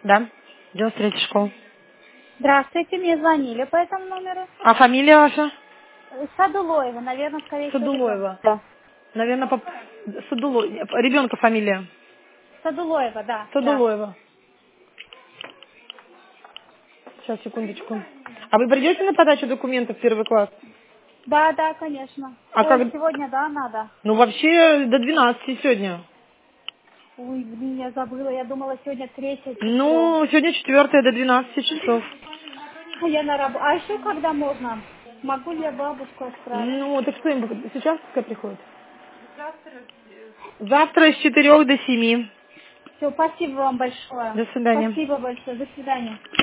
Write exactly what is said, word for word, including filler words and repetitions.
Да. девяносто третья школа. Здравствуйте, мне звонили по этому номеру. А фамилия ваша? Э, Садулоева, наверное, скорее всего, Садулоева. ребенка. Наверное, по... Садуло... Ребенка фамилия. Садулоева, да, да. Садулоева. Сейчас, секундочку. А вы придете на подачу документов в первый класс? Да, да, конечно. А Ой, как? сегодня, да, надо. Ну, вообще, до двенадцати сегодня. Ой, блин, я забыла, я думала, сегодня третье число. Ну, сегодня четвертое, до двенадцати часов. А я на работу. А еще когда можно? Могу ли я бабушку отправить? Ну, так что им сейчас пускай приходит? Завтра с четырех до семи. Все, спасибо вам большое. До свидания. Спасибо большое. До свидания.